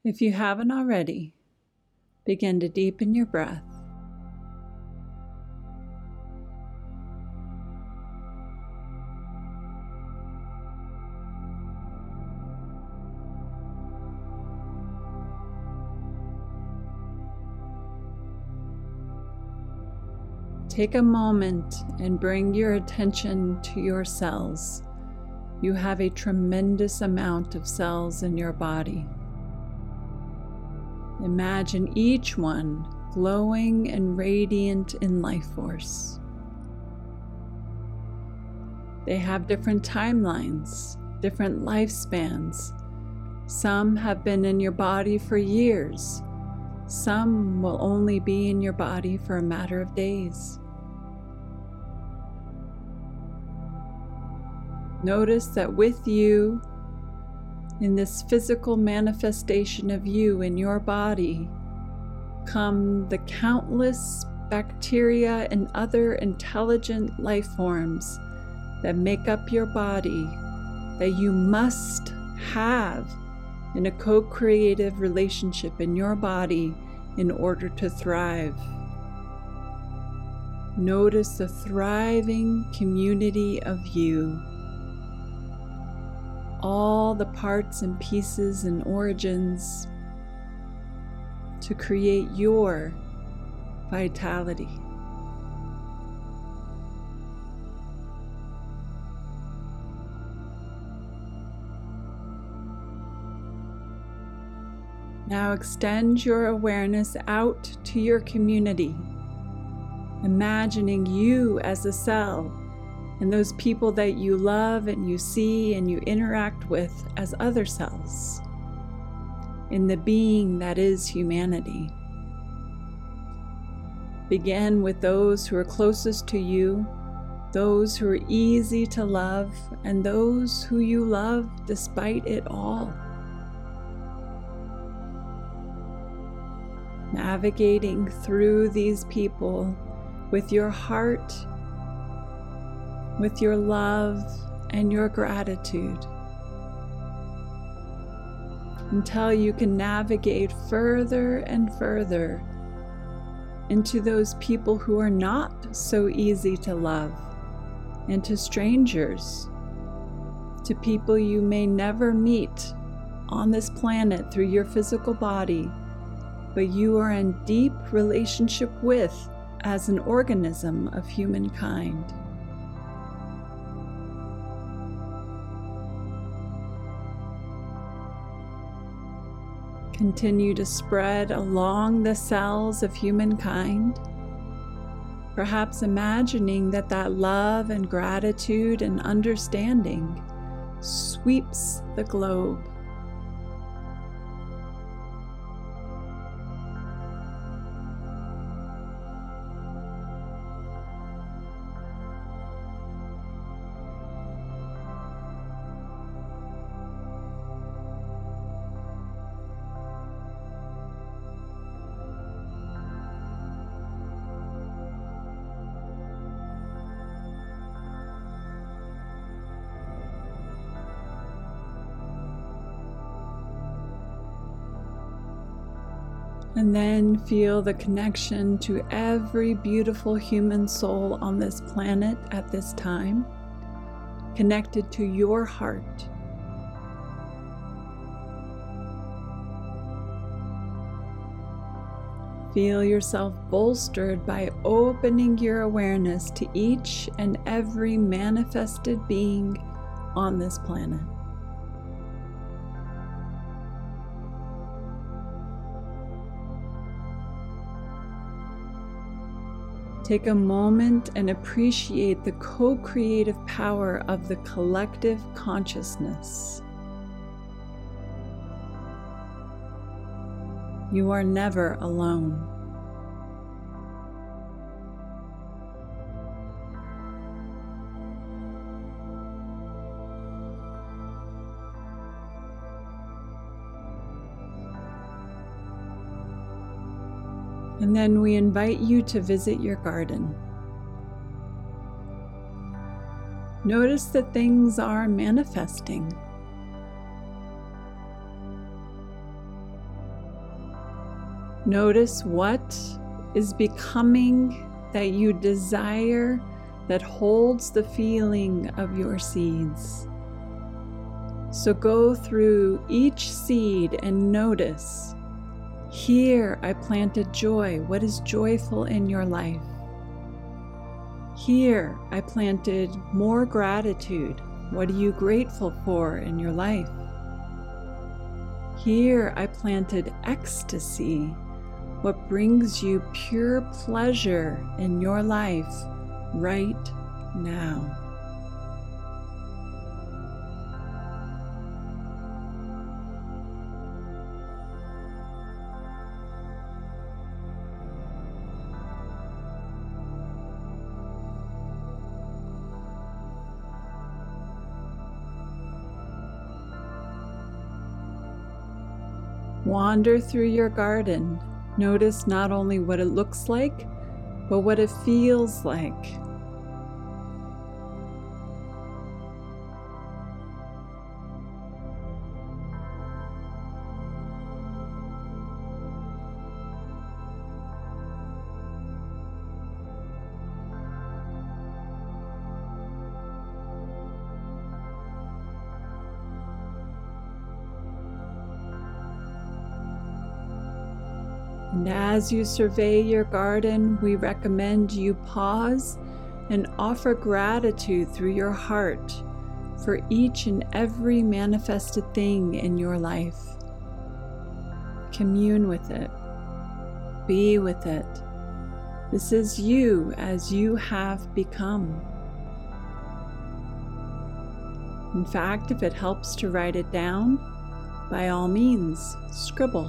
If you haven't already, begin to deepen your breath. Take a moment and bring your attention to your cells. You have a tremendous amount of cells in your body. Imagine each one glowing and radiant in life force. They have different timelines, different lifespans. Some have been in your body for years. Some will only be in your body for a matter of days. Notice that with you, in this physical manifestation of you in your body, come the countless bacteria and other intelligent life forms that make up your body that you must have in a co-creative relationship in your body in order to thrive. Notice the thriving community of you. All the parts and pieces and origins to create your vitality. Now extend your awareness out to your community, imagining you as a cell and those people that you love and you see and you interact with as other cells in the being that is humanity. Begin with those who are closest to you, those who are easy to love, and those who you love despite it all. Navigating through these people with your heart, with your love and your gratitude, until you can navigate further and further into those people who are not so easy to love, and to strangers, to people you may never meet on this planet through your physical body, but you are in deep relationship with as an organism of humankind. Continue to spread along the cells of humankind, perhaps imagining that love and gratitude and understanding sweeps the globe. And then feel the connection to every beautiful human soul on this planet at this time, connected to your heart. Feel yourself bolstered by opening your awareness to each and every manifested being on this planet. Take a moment and appreciate the co-creative power of the collective consciousness. You are never alone. And then we invite you to visit your garden. Notice that things are manifesting. Notice what is becoming that you desire that holds the feeling of your seeds. So go through each seed and notice, here I planted joy. What is joyful in your life? Here I planted more gratitude. What are you grateful for in your life? Here I planted ecstasy. What brings you pure pleasure in your life right now? Wander through your garden. Notice not only what it looks like, but what it feels like. And as you survey your garden, we recommend you pause and offer gratitude through your heart for each and every manifested thing in your life. Commune with it. Be with it. This is you as you have become. In fact, if it helps to write it down, by all means, scribble.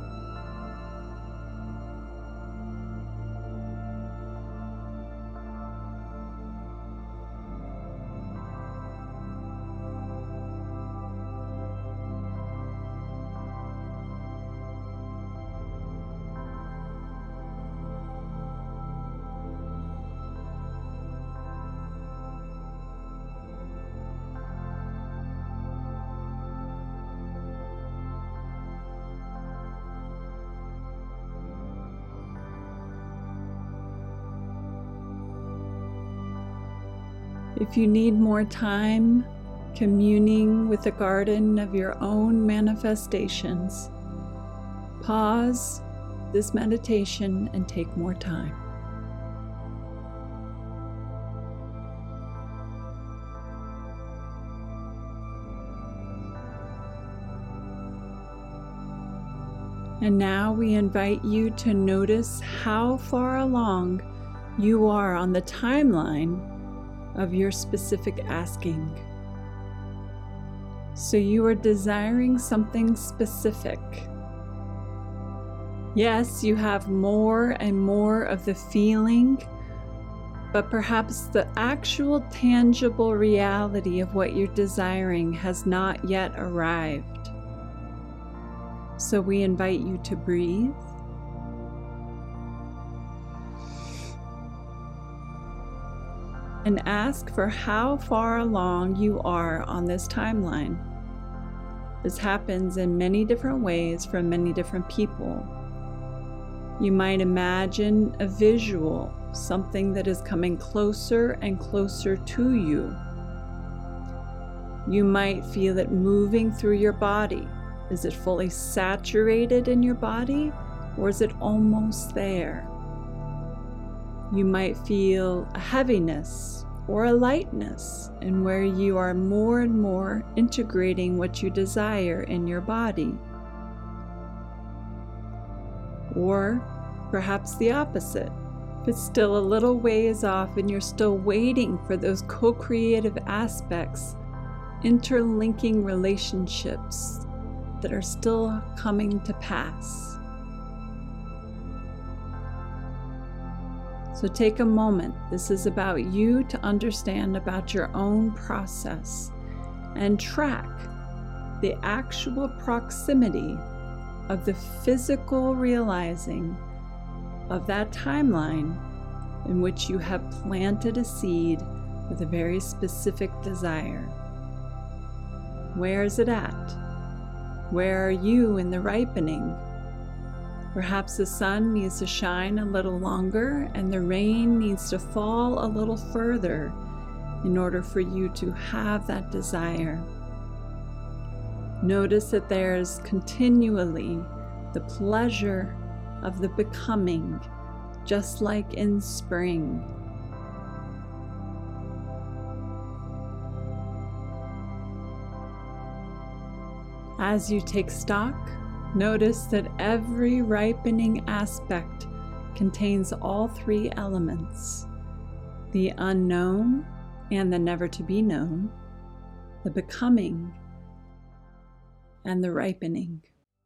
If you need more time communing with the garden of your own manifestations, pause this meditation and take more time. And now we invite you to notice how far along you are on the timeline of your specific asking. So you are desiring something specific. Yes, you have more and more of the feeling, but perhaps the actual tangible reality of what you're desiring has not yet arrived. So we invite you to breathe. And ask for how far along you are on this timeline. This happens in many different ways for many different people. You might imagine a visual, something that is coming closer and closer to you. You might feel it moving through your body. Is it fully saturated in your body, or is it almost there? You might feel a heaviness or a lightness, and where you are more and more integrating what you desire in your body. Or perhaps the opposite. If it's still a little ways off and you're still waiting for those co-creative aspects, interlinking relationships that are still coming to pass. So take a moment. This is about you to understand about your own process and track the actual proximity of the physical realizing of that timeline in which you have planted a seed with a very specific desire. Where is it at? Where are you in the ripening? Perhaps the sun needs to shine a little longer and the rain needs to fall a little further in order for you to have that desire. Notice that there's continually the pleasure of the becoming, just like in spring. As you take stock, notice that every ripening aspect contains all three elements: the unknown and the never to be known, the becoming and the ripening.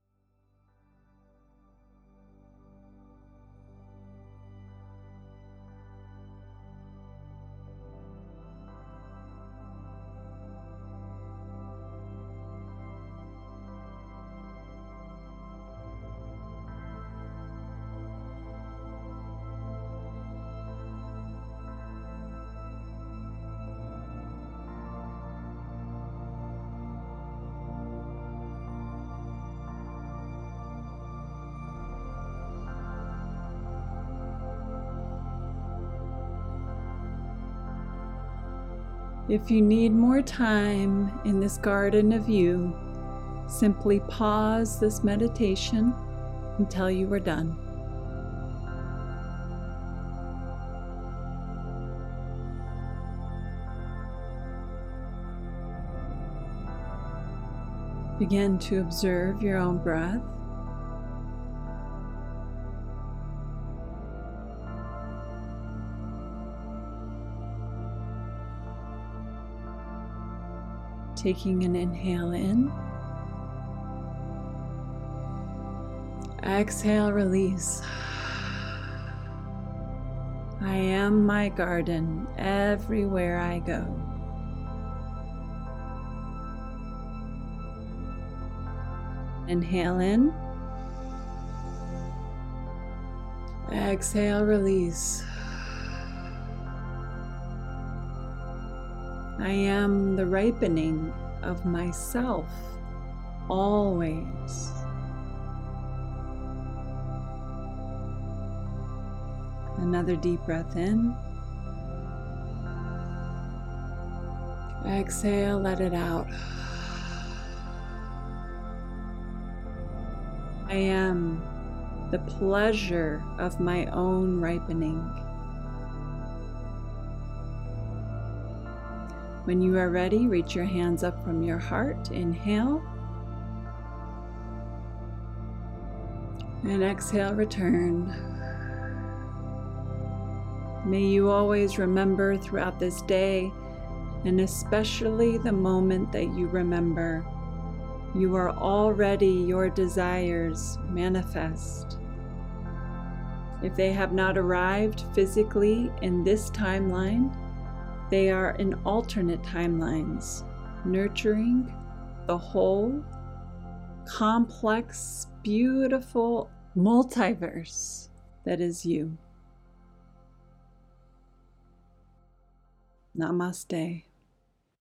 If you need more time in this garden of you, simply pause this meditation until you are done. Begin to observe your own breath. Taking an inhale in. Exhale, release. I am my garden everywhere I go. Inhale in. Exhale, release. I am the ripening of myself, always. Another deep breath in. Exhale, let it out. I am the pleasure of my own ripening. When you are ready, reach your hands up from your heart. Inhale. And exhale, return. May you always remember throughout this day, and especially the moment that you remember, you are already your desires manifest. If they have not arrived physically in this timeline, they are in alternate timelines, nurturing the whole, complex, beautiful multiverse that is you. Namaste.